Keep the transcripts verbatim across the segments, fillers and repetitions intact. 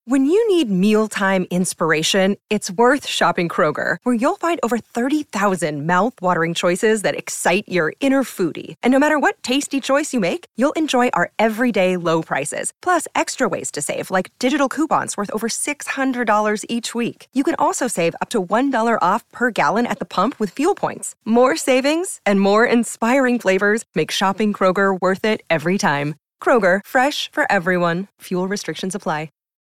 When you need mealtime inspiration, it's worth shopping Kroger, where you'll find over thirty thousand mouth-watering choices that excite your inner foodie. And no matter what tasty choice you make, you'll enjoy our everyday low prices, plus extra ways to save, like digital coupons worth over six hundred dollars each week. You can also save up to one dollar off per gallon at the pump with fuel points. More savings and more inspiring flavors make shopping Kroger worth it every time. Kroger, fresh for everyone. Fuel restrictions apply.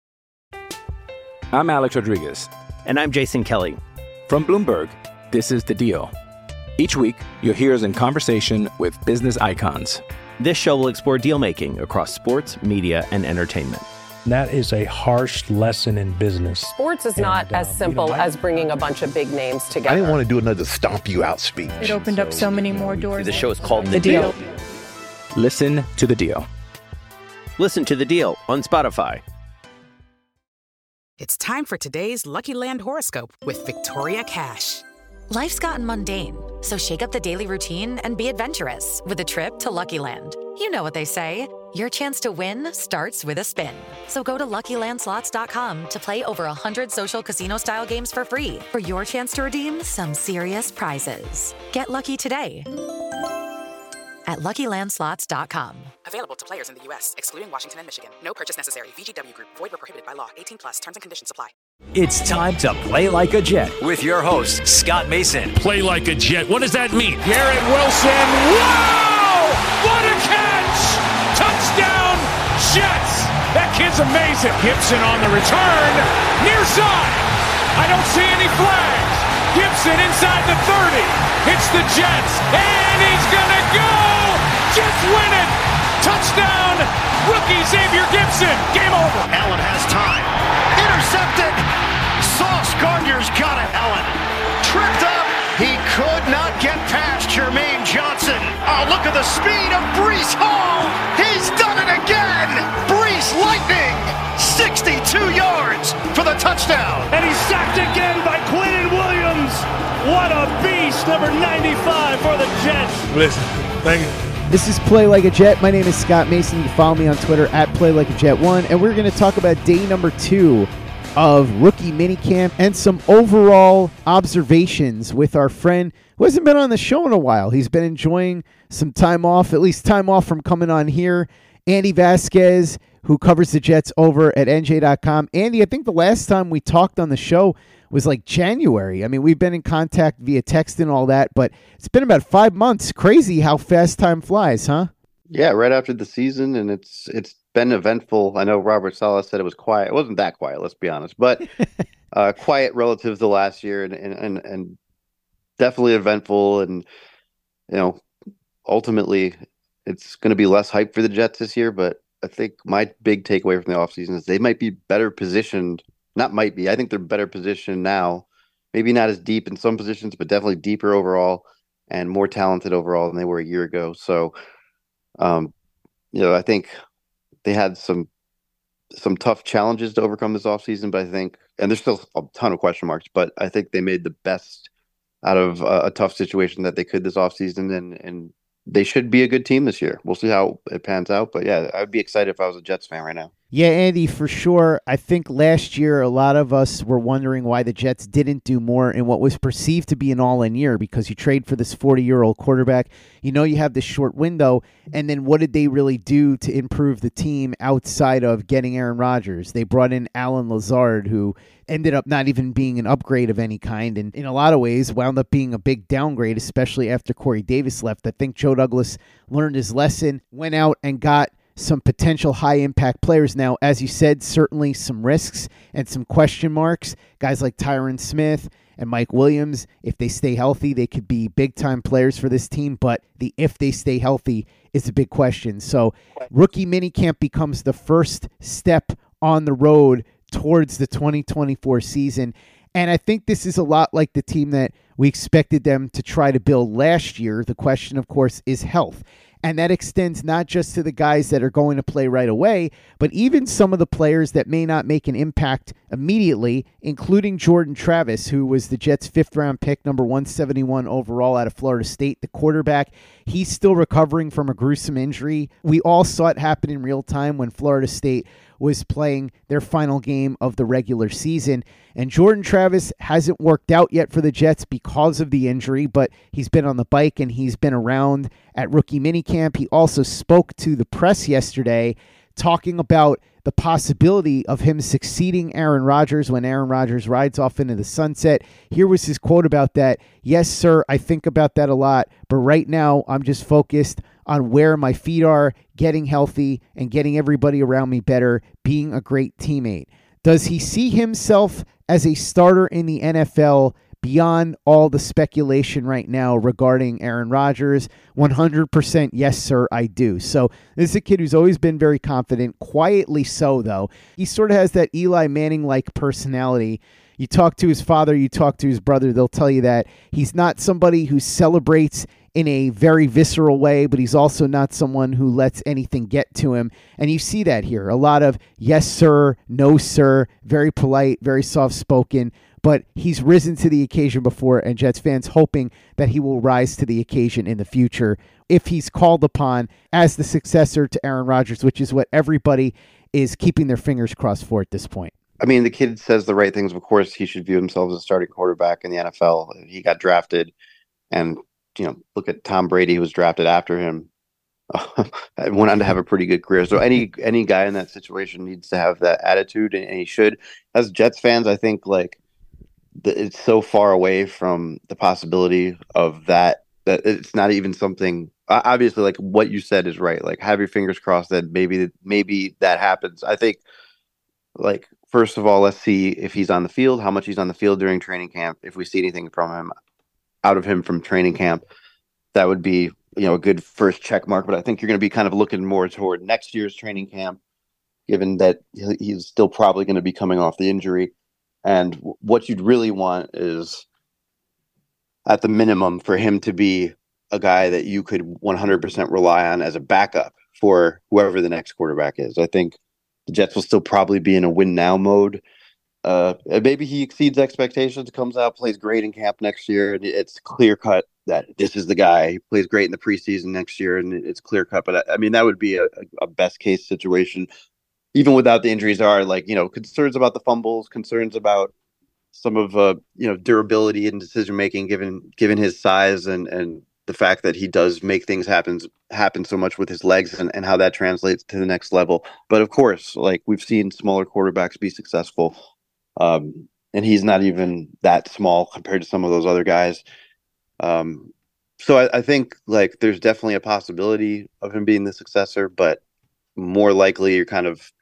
I'm Alex Rodriguez. And I'm Jason Kelly. From Bloomberg, this is The Deal. Each week, you'll hear us in conversation with business icons. This show will explore deal-making across sports, media, and entertainment. That is a harsh lesson in business. Sports is not and, as uh, simple you know, as bringing a bunch of big names together. I didn't want to do another stomp you out speech. It opened so, up so many more doors. The show is called The, the deal. deal. Listen to The Deal. Listen to The Deal on Spotify. It's time for today's Lucky Land horoscope with Victoria Cash. Life's gotten mundane, so shake up the daily routine and be adventurous with a trip to Lucky Land. You know what they say, your chance to win starts with a spin. So go to Lucky Land Slots dot com to play over one hundred social casino-style games for free for your chance to redeem some serious prizes. Get lucky today at Lucky Land Slots dot com. Available to players in the U S, excluding Washington and Michigan. No purchase necessary. V G W Group. Void where prohibited by law. eighteen plus. Terms and conditions apply. It's time to play like a Jet with your host, Scott Mason. Play like a Jet. What does that mean? Garrett Wilson. Wow! What a catch! Touchdown, Jets! That kid's amazing. Gibson on the return. Near side. I don't see any flags. Gibson inside the thirty. Hits the Jets. And he's going to go! Jets win it! Touchdown! Rookie Xavier Gibson. Game over. Allen has time. Intercepted. Sauce Gardner's got it. Allen tripped up. He could not get past Jermaine Johnson. Oh, look at the speed of Breece Hall. He's done it again. Breece Lightning. sixty-two yards for the touchdown. And he's sacked again by Quinnen Williams. What a beast. Number ninety-five for the Jets. Listen, thank you. This is Play Like a Jet. My name is Scott Mason. You can follow me on Twitter at Play Like a Jet one. And we're going to talk about day number two of rookie minicamp and some overall observations with our friend who hasn't been on the show in a while. He's been enjoying some time off, at least time off from coming on here. Andy Vasquez, who covers the Jets over at N J dot com. Andy, I think the last time we talked on the show was like January. I mean, we've been in contact via text and all that, but it's been about five months. Crazy how fast time flies, huh? Yeah, right after the season, and it's it's been eventful. I know Robert Saleh said it was quiet. It wasn't that quiet, let's be honest, but uh, quiet relative to last year, and, and and and definitely eventful. And you know, ultimately, it's going to be less hype for the Jets this year. But I think my big takeaway from the offseason is they might be better positioned. Not might be. I think they're better positioned now. Maybe not as deep in some positions, but definitely deeper overall and more talented overall than they were a year ago. So, um, you know, I think they had some some tough challenges to overcome this offseason, but I think, and there's still a ton of question marks, but I think they made the best out of a, a tough situation that they could this offseason, and and they should be a good team this year. We'll see how it pans out, but yeah, I'd be excited if I was a Jets fan right now. Yeah, Andy, for sure. I think last year a lot of us were wondering why the Jets didn't do more in what was perceived to be an all-in year, because you trade for this forty-year-old quarterback. You know you have this short window, and then what did they really do to improve the team outside of getting Aaron Rodgers? They brought in Alan Lazard, who ended up not even being an upgrade of any kind, and in a lot of ways wound up being a big downgrade, especially after Corey Davis left. I think Joe Douglas learned his lesson, went out and got some potential high-impact players. Now, as you said, certainly some risks and some question marks. Guys like Tyron Smith and Mike Williams, if they stay healthy, they could be big-time players for this team, but the if they stay healthy is a big question. So rookie minicamp becomes the first step on the road towards the twenty twenty-four season. And I think this is a lot like the team that we expected them to try to build last year. The question, of course, is health. And that extends not just to the guys that are going to play right away, but even some of the players that may not make an impact immediately, including Jordan Travis, who was the Jets' fifth-round pick, number one seventy-one overall out of Florida State, the quarterback. He's still recovering from a gruesome injury. We all saw it happen in real time when Florida State was playing their final game of the regular season. And Jordan Travis hasn't worked out yet for the Jets because of the injury, but he's been on the bike and he's been around at rookie minicamp. He also spoke to the press yesterday talking about the possibility of him succeeding Aaron Rodgers when Aaron Rodgers rides off into the sunset. Here was his quote about that. "Yes, sir, I think about that a lot, but right now I'm just focused on where my feet are, getting healthy, and getting everybody around me better, being a great teammate." Does he see himself as a starter in the N F L beyond all the speculation right now regarding Aaron Rodgers? one hundred percent yes, sir, I do. So this is a kid who's always been very confident, quietly so, though. He sort of has that Eli Manning-like personality. You talk to his father, you talk to his brother, they'll tell you that he's not somebody who celebrates in a very visceral way, but he's also not someone who lets anything get to him. And you see that here. A lot of yes, sir, no, sir, very polite, very soft-spoken, but he's risen to the occasion before, and Jets fans hoping that he will rise to the occasion in the future if he's called upon as the successor to Aaron Rodgers, which is what everybody is keeping their fingers crossed for at this point. I mean, the kid says the right things. Of course, he should view himself as a starting quarterback in the N F L. He got drafted, and you know, look at Tom Brady, who was drafted after him. Went on to have a pretty good career. So any any guy in that situation needs to have that attitude, and, and he should. As Jets fans, I think like the, it's so far away from the possibility of that that it's not even something. Obviously, like what you said is right. Like have your fingers crossed that maybe maybe that happens. I think like. First of all, let's see if he's on the field, how much he's on the field during training camp. If we see anything from him, out of him from training camp, that would be, you know, a good first check mark. But I think you're going to be kind of looking more toward next year's training camp, given that he's still probably going to be coming off the injury. And what you'd really want is, at the minimum, for him to be a guy that you could one hundred percent rely on as a backup for whoever the next quarterback is. I think the Jets will still probably be in a win now mode. Uh, maybe he exceeds expectations, comes out, plays great in camp next year, and it's clear cut that this is the guy. He plays great in the preseason next year, and it's clear cut. But I, I mean, that would be a, a best case situation, even without the injuries. Are like you know concerns about the fumbles, concerns about some of uh, you know durability and decision making, given given his size and and the fact that he does make things happen happen so much with his legs, and, and how that translates to the next level. But of course, like we've seen smaller quarterbacks be successful, um, and he's not even that small compared to some of those other guys. Um, so I, I think like there's definitely a possibility of him being the successor, but more likely you're kind of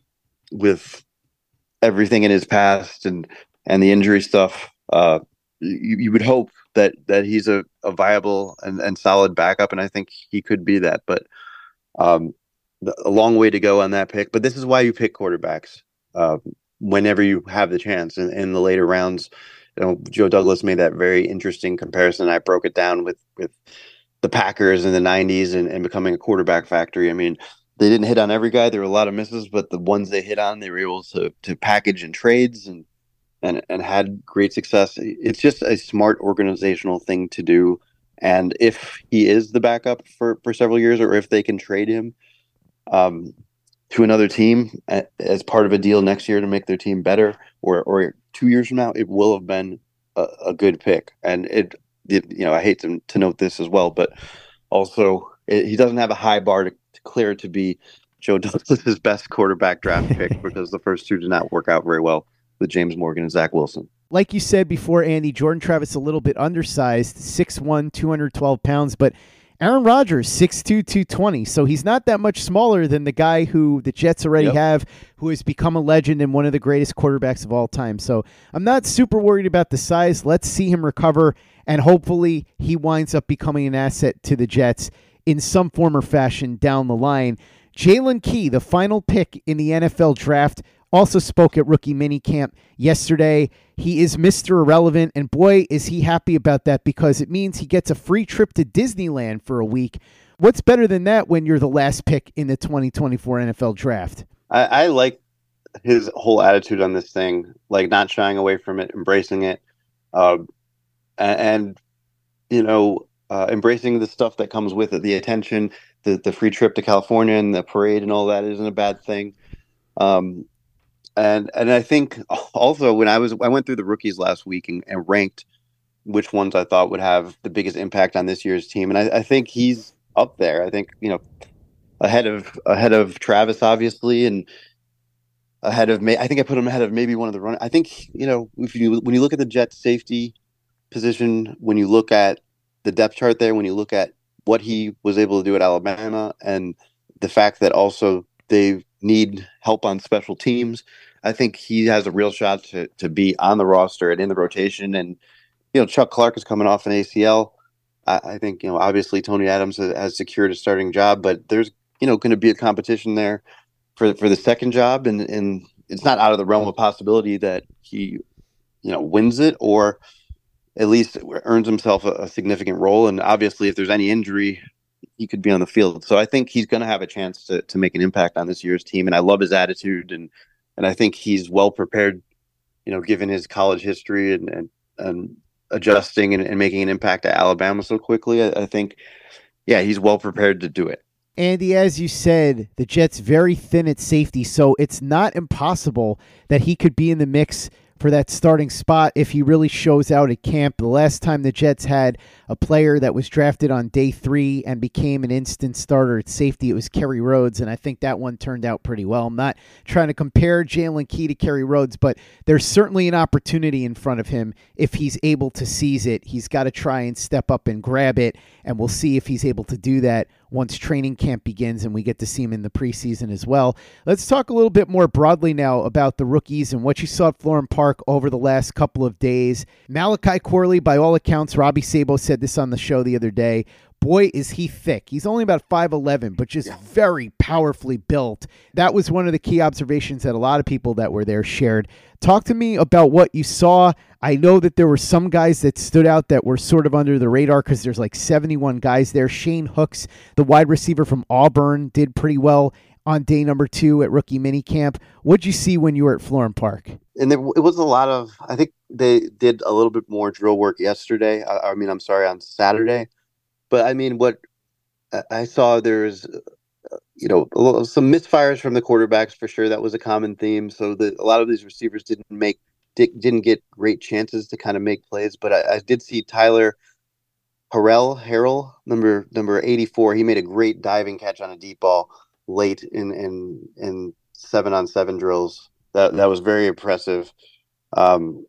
with everything in his past and and the injury stuff. Uh, you, you would hope that that he's a, a viable and, and solid backup, and I think he could be that. But um, a long way to go on that pick. But this is why you pick quarterbacks uh, whenever you have the chance in, in the later rounds. You know, Joe Douglas made that very interesting comparison. I broke it down with with the Packers in the nineties and, and becoming a quarterback factory. I mean, they didn't hit on every guy. There were a lot of misses, but the ones they hit on, they were able to to package in trades and and and had great success. It's just a smart organizational thing to do. And if he is the backup for, for several years, or if they can trade him um, to another team as part of a deal next year to make their team better, or or two years from now, it will have been a, a good pick. And it, it, you know, I hate to, to note this as well, but also it, he doesn't have a high bar to, to clear to be Joe Douglas's best quarterback draft pick, because the first two did not work out very well with James Morgan and Zach Wilson. Like you said before, Andy, Jordan Travis a little bit undersized, six one, two hundred twelve pounds, but Aaron Rodgers, six two, two twenty, so he's not that much smaller than the guy who the Jets already yep. have, who has become a legend and one of the greatest quarterbacks of all time. So I'm not super worried about the size. Let's see him recover, and hopefully he winds up becoming an asset to the Jets in some form or fashion down the line. Jalen Key, the final pick in the N F L draft, also spoke at rookie minicamp yesterday. He is Mister Irrelevant, and boy, is he happy about that, because it means he gets a free trip to Disneyland for a week. What's better than that when you're the last pick in the twenty twenty-four N F L draft? I, I like his whole attitude on this thing, like not shying away from it, embracing it, uh, and, and, you know, uh, embracing the stuff that comes with it, the attention, the, the free trip to California and the parade and all that isn't a bad thing. Um, and and I think also when I was I went through the rookies last week and, and ranked which ones I thought would have the biggest impact on this year's team, and I, I think he's up there. I think you know ahead of ahead of Travis, obviously, and ahead of May. I think I put him ahead of maybe one of the run. I think you know if you when you look at the Jets safety position, when you look at the depth chart there, when you look at what he was able to do at Alabama, and the fact that also they need help on special teams, I think he has a real shot to to be on the roster and in the rotation. And you know, Chuck Clark is coming off an A C L. I, I think you know, obviously Tony Adams has, has secured a starting job, but there's you know going to be a competition there for for the second job, and and it's not out of the realm of possibility that he you know wins it or at least earns himself a, a significant role. And obviously, if there's any injury, he could be on the field. So I think he's going to have a chance to to make an impact on this year's team. And I love his attitude, and and I think he's well prepared, you know, given his college history and and, and adjusting and, and making an impact at Alabama so quickly. I, I think, yeah, he's well prepared to do it. Andy, as you said, the Jets very thin at safety, so it's not impossible that he could be in the mix for that starting spot if he really shows out at camp. The last time the Jets had a player that was drafted on day three and became an instant starter at safety, it was Kerry Rhodes, and I think that one turned out pretty well. I'm not trying to compare Jalen Key to Kerry Rhodes, but there's certainly an opportunity in front of him if he's able to seize it. He's got to try and step up and grab it, and we'll see if he's able to do that once training camp begins and we get to see him in the preseason as well. Let's talk a little bit more broadly now about the rookies and what you saw at Florham Park over the last couple of days. Malachi Corley, by all accounts, Robbie Sabo said this on the show the other day, boy, is he thick. He's only about five eleven, but just yeah. very powerfully built. That was one of the key observations that a lot of people that were there shared. Talk to me about what you saw. I know that there were some guys that stood out that were sort of under the radar because there's like seventy-one guys there. Shane Hooks, the wide receiver from Auburn, did pretty well on day number two at rookie minicamp. What'd you see when you were at Florham Park? And there, it was a lot of, I think they did a little bit more drill work yesterday. I, I mean, I'm sorry, on Saturday. But I mean, what I saw, there's, you know, a little, some misfires from the quarterbacks for sure. That was a common theme. So the, a lot of these receivers didn't make, didn't get great chances to kind of make plays. But I, I did see Tyler Harrell, Harrell, number number eighty-four. He made a great diving catch on a deep ball late in in, in seven on seven drills. That that was very impressive. Um,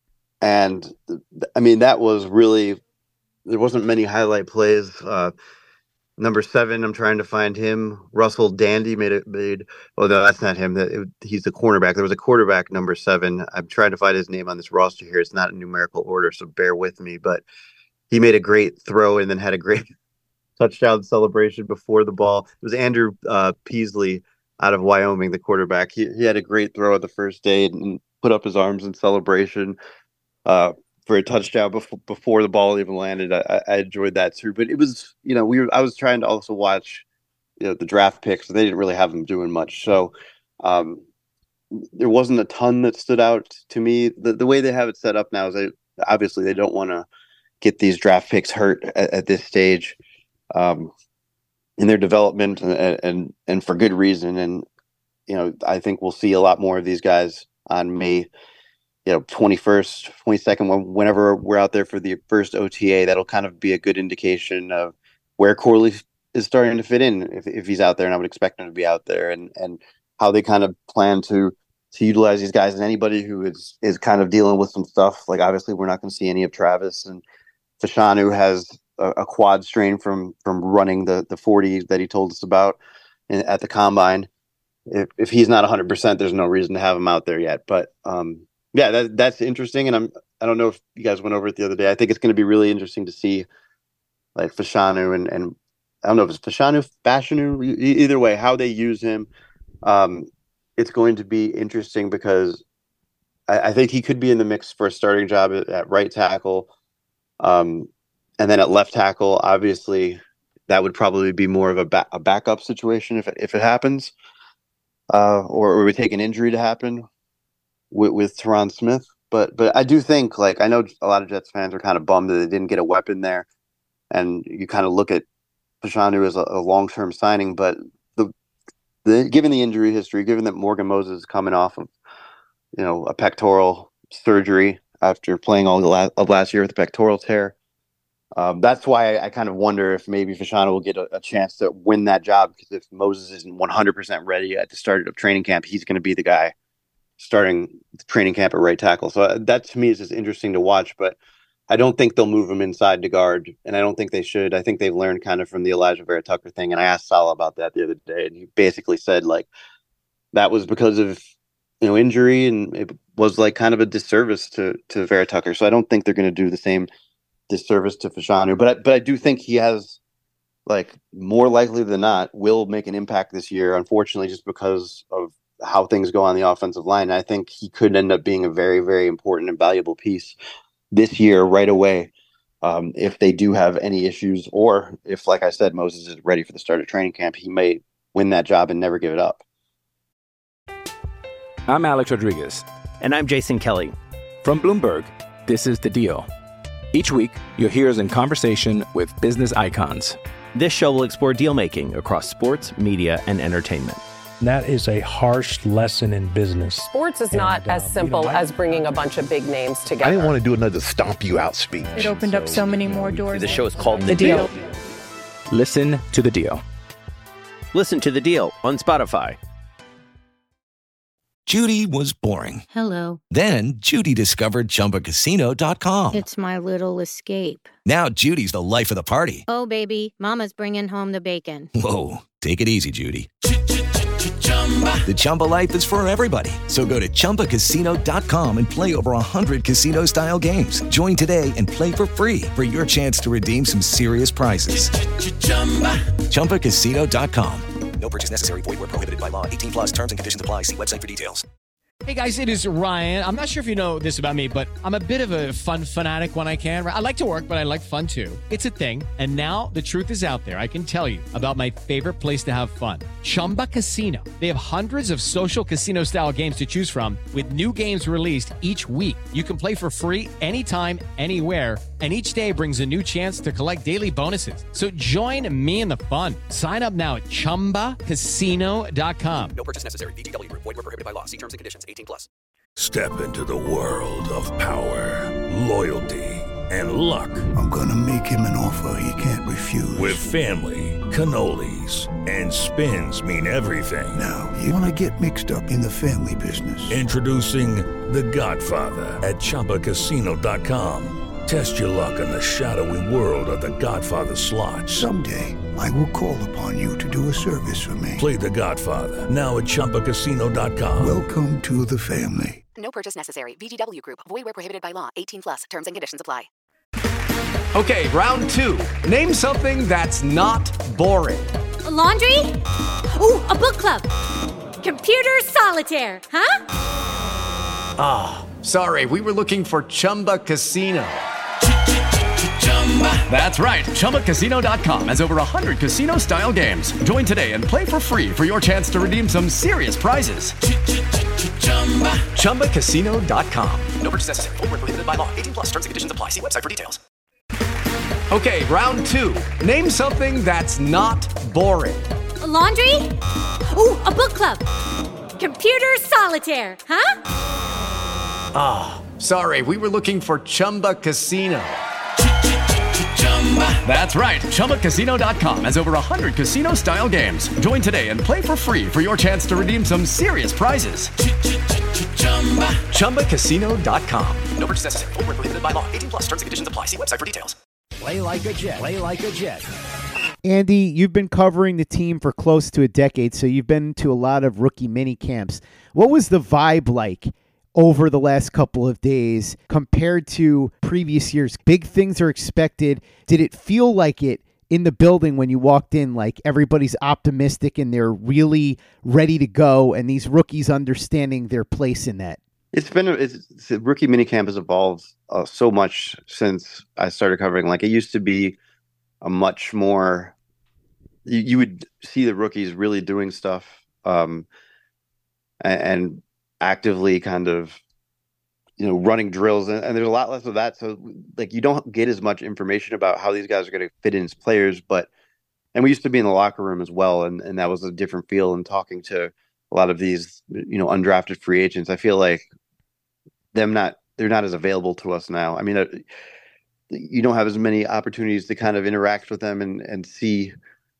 and I mean, that was really. There wasn't many highlight plays. Uh, number seven, I'm trying to find him. Russell Dandy made it. Made well, no, that's not him. That it, he's the cornerback. There was a quarterback, number seven. I'm trying to find his name on this roster here. It's not in numerical order, so bear with me. But he made a great throw and then had a great touchdown celebration before the ball. It was Andrew uh, Peasley out of Wyoming, the quarterback. He he had a great throw at the first day and put up his arms in celebration. Uh, for a touchdown before before the ball even landed. I, I enjoyed that too. But it was, you know, we were I was trying to also watch, you know, the draft picks. So they didn't really have them doing much. So um, there wasn't a ton that stood out to me. The the way they have it set up now is they obviously they don't want to get these draft picks hurt at, at this stage um, in their development, and, and and for good reason. And you know, I think we'll see a lot more of these guys on May. You know, twenty-first, twenty-second, whenever we're out there for the first O T A, that'll kind of be a good indication of where Corley is starting to fit in if, if he's out there, and I would expect him to be out there, and, and how they kind of plan to to utilize these guys. And anybody who is is kind of dealing with some stuff, like obviously we're not going to see any of Travis, and Fashanu has a, a quad strain from from running the the forty that he told us about in, at the combine. If if he's not one hundred percent, there's no reason to have him out there yet. But um, yeah, that that's interesting, and I'm I don't know if you guys went over it the other day. I think it's going to be really interesting to see like Fashanu and and I don't know if it's Fashanu, Fashanu, either way, how they use him. Um, it's going to be interesting because I, I think he could be in the mix for a starting job at, at right tackle, um, and then at left tackle. Obviously, that would probably be more of a, ba- a backup situation if it, if it happens, uh, or, or it would take an injury to happen with, with Tyron Smith. But but I do think, like, I know a lot of Jets fans are kind of bummed that they didn't get a weapon there, and you kind of look at Fashanu as a, a long-term signing, but the the, given the injury history, given that Morgan Moses is coming off of, you know, a pectoral surgery after playing all the la- of last year with the pectoral tear, um, that's why I, I kind of wonder if maybe Fashanu will get a, a chance to win that job, because if Moses isn't one hundred percent ready at the start of training camp, he's going to be the guy starting the training camp at right tackle. So that to me is just interesting to watch, but I don't think they'll move him inside to guard, and I don't think they should. I think they've learned kind of from the Elijah Vera Tucker thing, and I asked Salah about that the other day, and he basically said like that was because of, you know, injury, and it was like kind of a disservice to to Vera Tucker. So I don't think they're going to do the same disservice to Fashanu, but I, but I do think he has, like, more likely than not will make an impact this year. Unfortunately, just because of how things go on the offensive line, I think he could end up being a very, very important and valuable piece this year right away, um, if they do have any issues, or if, like I said, Moses is ready for the start of training camp, he may win that job and never give it up. I'm Alex Rodriguez. And I'm Jason Kelly. From Bloomberg, this is The Deal. Each week, you'll hear us in conversation with business icons. This show will explore deal-making across sports, media, and entertainment. That is a harsh lesson in business. Sports is and, not uh, as simple you know, I, as bringing a bunch of big names together. I didn't want to do another stomp you out speech. It opened up so many more doors. The show is called The, The deal. Deal. Listen to The Deal. Listen to The Deal on Spotify. Judy was boring. Hello. Then Judy discovered Chumba Casino dot com. It's my little escape. Now Judy's the life of the party. Oh, baby, mama's bringing home the bacon. Whoa, take it easy, Judy. The Chumba life is for everybody. So go to Chumba Casino dot com and play over one hundred casino-style games. Join today and play for free for your chance to redeem some serious prizes. Chumba Casino dot com. No purchase necessary. Void where prohibited by law. eighteen plus terms and conditions apply. See website for details. Hey guys, it is Ryan. I'm not sure if you know this about me, but I'm a bit of a fun fanatic when I can. I like to work, but I like fun too. It's a thing. And now the truth is out there. I can tell you about my favorite place to have fun. Chumba Casino. They have hundreds of social casino style games to choose from with new games released each week. You can play for free anytime, anywhere. And each day brings a new chance to collect daily bonuses. So join me in the fun. Sign up now at Chumba Casino dot com. No purchase necessary. V G W Group. Void where prohibited by law. See terms and conditions. eighteen plus. Step into the world of power, loyalty, and luck. I'm gonna make him an offer he can't refuse. With family, cannolis, and spins mean everything. Now, you wanna get mixed up in the family business. Introducing The Godfather at Chumba Casino dot com. Test your luck in the shadowy world of The Godfather slot. Someday, I will call upon you to do a service for me. Play The Godfather, now at Chumba Casino dot com. Welcome to the family. No purchase necessary. V G W Group. Void where prohibited by law. eighteen plus. Terms and conditions apply. Okay, round two. Name something that's not boring. A laundry? Ooh, a book club. Computer solitaire, huh? Ah, oh, sorry. We were looking for Chumba Casino. That's right. Chumba Casino dot com has over one hundred casino-style games. Join today and play for free for your chance to redeem some serious prizes. Chumba Casino dot com. No purchase necessary. Void where prohibited by law. eighteen plus terms and conditions apply. See website for details. Okay, round two. Name something that's not boring. A laundry? Ooh, a book club. Computer solitaire, huh? Ah, oh, sorry. We were looking for Chumba Casino. That's right. Chumba Casino dot com has over one hundred casino-style games. Join today and play for free for your chance to redeem some serious prizes. Chumba Casino dot com. No purchase necessary. Void where prohibited by law. eighteen plus terms and conditions apply. See website for details. Play like a Jet. Play like a Jet. Andy, you've been covering the team for close to a decade, so you've been to a lot of rookie mini camps. What was the vibe like over the last couple of days compared to previous years? Big things are expected. Did it feel like it in the building when you walked in, like everybody's optimistic and they're really ready to go, and these rookies understanding their place in that? It's been a, it's, it's, rookie minicamp has evolved uh, so much since I started covering. Like, it used to be a much more, you, you would see the rookies really doing stuff um, and, and actively kind of, you know, running drills, and, and there's a lot less of that. So, like, you don't get as much information about how these guys are going to fit in as players, but and we used to be in the locker room as well, and, and that was a different feel. And talking to a lot of these, you know, undrafted free agents, I feel like them not they're not as available to us now. I mean, uh, you don't have as many opportunities to kind of interact with them and and see,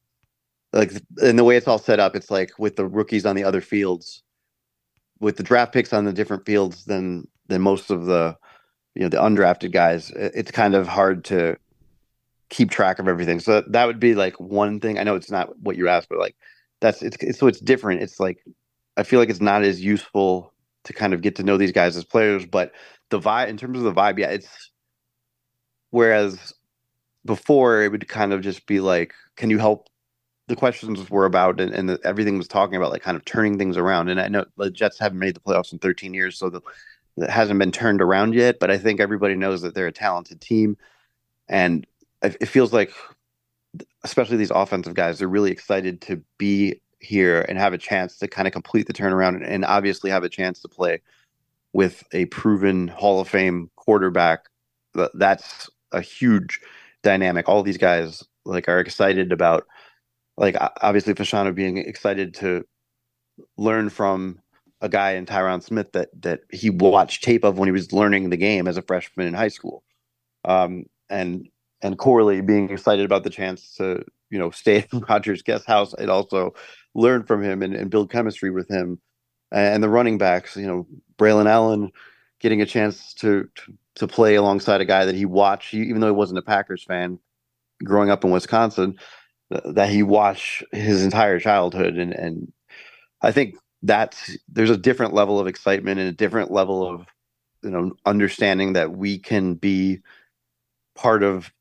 like, and the way it's all set up, it's like with the rookies on the other fields, with the draft picks on the different fields than than most of the, you know, the undrafted guys. It's kind of hard to keep track of everything. So that would be like one thing. I know it's not what you asked, but like that's it's, it's so it's different. It's like I feel like it's not as useful to kind of get to know these guys as players, but the vibe, in terms of the vibe, yeah, it's whereas before it would kind of just be like, can you help? The questions were about, and, and the, everything was talking about like kind of turning things around. And I know the Jets haven't made the playoffs in thirteen years, so the, it hasn't been turned around yet, but I think everybody knows that they're a talented team. And it, it feels like, especially these offensive guys, they're really excited to be here and have a chance to kind of complete the turnaround, and, and obviously have a chance to play with a proven Hall of Fame quarterback. That's a huge dynamic. All these guys like are excited about, like, obviously Fashanu being excited to learn from a guy in Tyron Smith that that he watched tape of when he was learning the game as a freshman in high school, um, and and Corley being excited about the chance to, you know, stay in Rodgers' guest house and also learn from him and, and build chemistry with him, and the running backs, you know, Braylon Allen getting a chance to, to to play alongside a guy that he watched, even though he wasn't a Packers fan growing up in Wisconsin, that he watched his entire childhood. And, and I think that's, there's a different level of excitement and a different level of, you know, understanding that we can be part of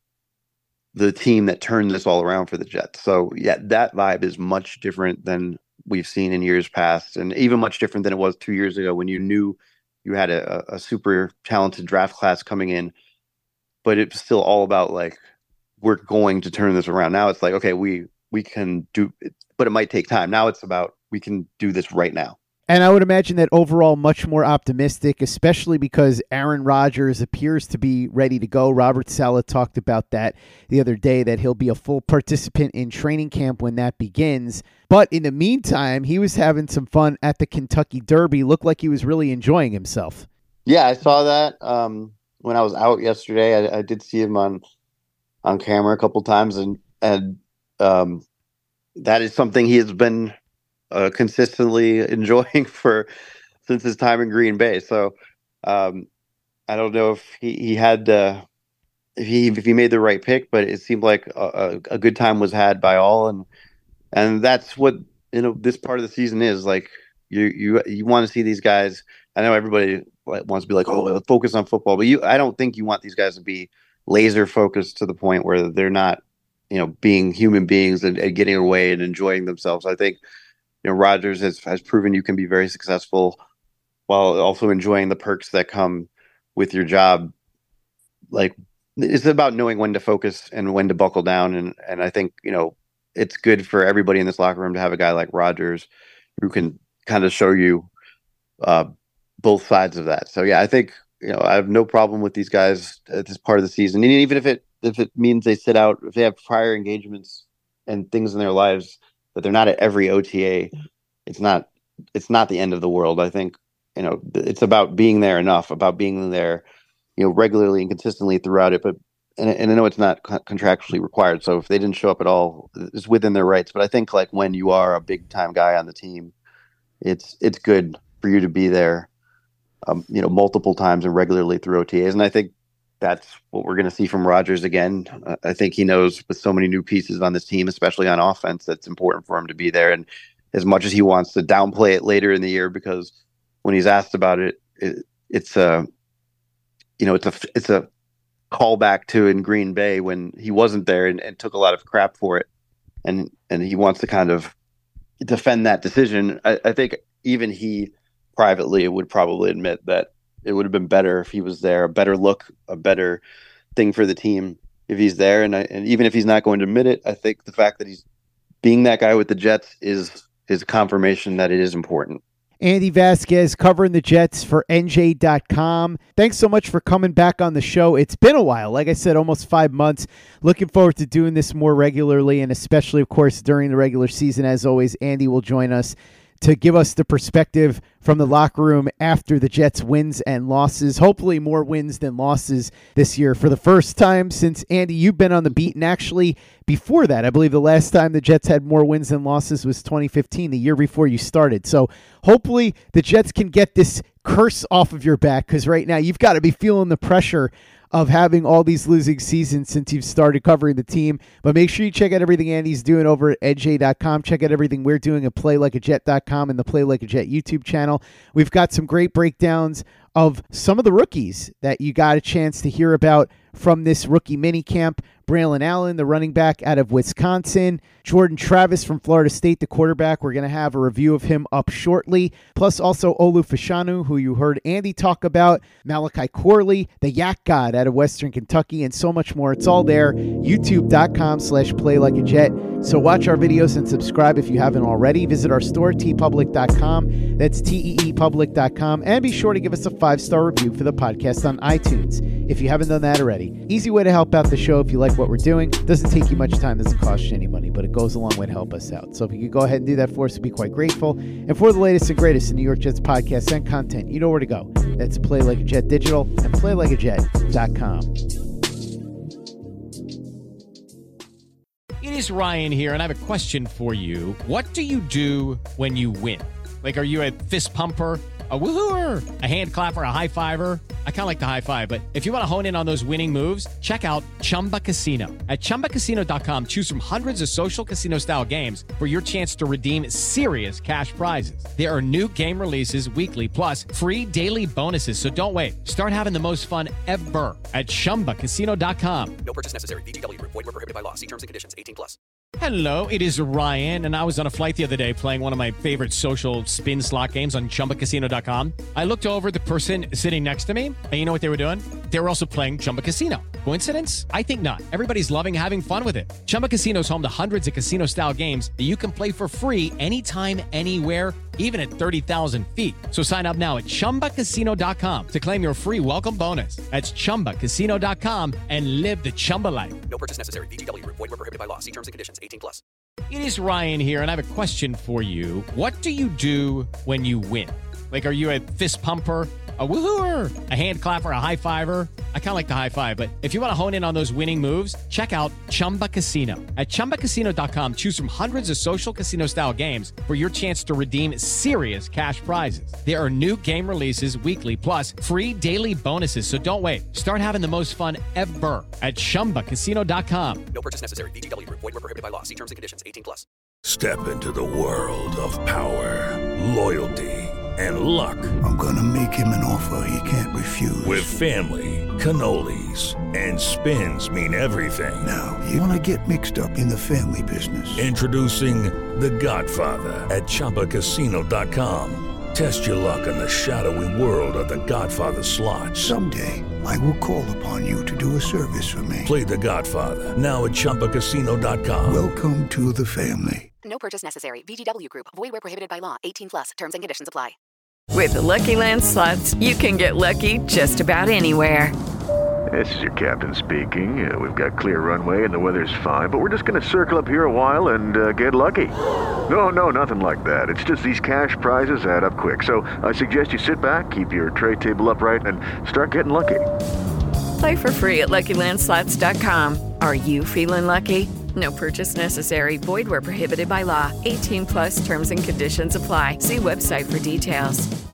the team that turned this all around for the Jets. So yeah, that vibe is much different than we've seen in years past, and even much different than it was two years ago when you knew you had a, a super talented draft class coming in, but it's still all about like, we're going to turn this around. Now it's like, okay, we we can do it, but it might take time. Now it's about, we can do this right now. And I would imagine that overall much more optimistic, especially because Aaron Rodgers appears to be ready to go. Robert Saleh talked about that the other day, that he'll be a full participant in training camp when that begins. But in the meantime, he was having some fun at the Kentucky Derby. Looked like he was really enjoying himself. Yeah, I saw that um, when I was out yesterday. I, I did see him on on camera a couple times, and and um, that is something he has been uh, consistently enjoying for since his time in Green Bay. So um, I don't know if he, he had uh, if he if he made the right pick, but it seemed like a, a good time was had by all, and and that's what, you know, this part of the season is like. You you you want to see these guys. I know everybody wants to be like, oh, focus on football, but you I don't think you want these guys to be laser focused to the point where they're not, you know, being human beings and, and getting away and enjoying themselves. I think, you know, Rodgers has, has proven you can be very successful while also enjoying the perks that come with your job. Like, it's about knowing when to focus and when to buckle down. And, and I think, you know, it's good for everybody in this locker room to have a guy like Rodgers who can kind of show you uh, both sides of that. So, yeah, I think, you know, I have no problem with these guys at this part of the season. And even if it if it means they sit out, if they have prior engagements and things in their lives that they're not at every O T A, it's not it's not the end of the world. I think, you know, it's about being there enough, about being there, you know, regularly and consistently throughout it. But and, and I know it's not contractually required. So if they didn't show up at all, it's within their rights. But I think, like, when you are a big time guy on the team, it's it's good for you to be there. Um, you know, multiple times and regularly through O T As. And I think that's what we're going to see from Rodgers again. Uh, I think he knows with so many new pieces on this team, especially on offense, that's important for him to be there. And as much as he wants to downplay it later in the year, because when he's asked about it, it it's a, you know, it's a, it's a callback to in Green Bay when he wasn't there and, and took a lot of crap for it. And, and he wants to kind of defend that decision. I, I think even he, privately, would probably admit that it would have been better if he was there, a better look, a better thing for the team if he's there. And, I, and even if he's not going to admit it, I think the fact that he's being that guy with the Jets is is confirmation that it is important. Andy Vasquez covering the Jets for N J dot com. Thanks so much for coming back on the show. It's been a while. Like I said, almost five months. Looking forward to doing this more regularly, and especially, of course, during the regular season. As always, Andy will join us to give us the perspective from the locker room after the Jets' wins and losses. Hopefully more wins than losses this year for the first time since, Andy, you've been on the beat. And actually, before that, I believe the last time the Jets had more wins than losses was twenty fifteen, the year before you started. So hopefully the Jets can get this curse off of your back, because right now you've got to be feeling the pressure of having all these losing seasons since you've started covering the team. But make sure you check out everything Andy's doing over at N J dot com. Check out everything we're doing at Play Like A Jet dot com and the Play Like A Jet YouTube channel. We've got some great breakdowns of some of the rookies that you got a chance to hear about from this rookie minicamp. Braylon Allen, the running back out of Wisconsin. Jordan Travis from Florida State, the quarterback. We're going to have a review of him up shortly. Plus also Olu Fashanu, who you heard Andy talk about. Malachi Corley, the Yak God out of Western Kentucky, and so much more. It's all there. YouTube dot com slash Play Like A Jet. So watch our videos and subscribe if you haven't already. Visit our store, T Public dot com. That's T E E Public dot com. And be sure to give us a five-star review for the podcast on iTunes if you haven't done that already. Easy way to help out the show if you like what we're doing. Doesn't take you much time, doesn't cost you any money, but it goes a long way to help us out. So if you could go ahead and do that for us, we'd be quite grateful. And for the latest and greatest in New York Jets podcasts and content, you know where to go. That's Play Like A Jet Digital and Play Like A Jet dot com. It is Ryan here, and I have a question for you. What do you do when you win? Like, are you a fist pumper, a woohooer, a hand clapper, a high fiver? I kind of like the high five, but if you want to hone in on those winning moves, check out Chumba Casino. At Chumba Casino dot com, choose from hundreds of social casino-style games for your chance to redeem serious cash prizes. There are new game releases weekly, plus free daily bonuses. So don't wait. Start having the most fun ever at Chumba Casino dot com. No purchase necessary. V G W Group. Void where prohibited by law. See terms and conditions. eighteen plus. Hello, it is Ryan, and I was on a flight the other day playing one of my favorite social spin slot games on Chumba Casino dot com. I looked over at the person sitting next to me, and you know what they were doing? They were also playing Chumba Casino. Coincidence? I think not. Everybody's loving having fun with it. Chumba Casino is home to hundreds of casino-style games that you can play for free anytime, anywhere, even at thirty thousand feet. So sign up now at Chumba Casino dot com to claim your free welcome bonus. That's Chumba Casino dot com and live the Chumba life. No purchase necessary. V G W Group. Void where prohibited by law. See terms and conditions. eighteen plus. It is Ryan here, and I have a question for you. What do you do when you win? Like, are you a fist pumper, a woohooer, a hand clapper, a high fiver? I kind of like the high five, but if you want to hone in on those winning moves, check out Chumba Casino. At Chumba Casino dot com, choose from hundreds of social casino-style games for your chance to redeem serious cash prizes. There are new game releases weekly, plus free daily bonuses. So don't wait. Start having the most fun ever at Chumba Casino dot com. No purchase necessary. V G W Group. Void where prohibited by law. See terms and conditions. eighteen plus. Step into the world of power, loyalty, and luck. I'm gonna make him an offer he can't refuse. With family, cannolis, and spins mean everything. Now, you wanna get mixed up in the family business. Introducing The Godfather at Chumba Casino dot com. Test your luck in the shadowy world of The Godfather slot. Someday, I will call upon you to do a service for me. Play The Godfather now at Chumba Casino dot com. Welcome to the family. No purchase necessary. V G W Group. Void where prohibited by law. eighteen plus. Terms and conditions apply. With the Lucky Land Slots, you can get lucky just about anywhere. This is your captain speaking. Uh, we've got clear runway and the weather's fine, but we're just going to circle up here a while and uh, get lucky. No, no, nothing like that. It's just these cash prizes add up quick. So I suggest you sit back, keep your tray table upright, and start getting lucky. Play for free at Lucky Land Slots dot com. Are you feeling lucky? No purchase necessary. Void where prohibited by law. eighteen plus terms and conditions apply. See website for details.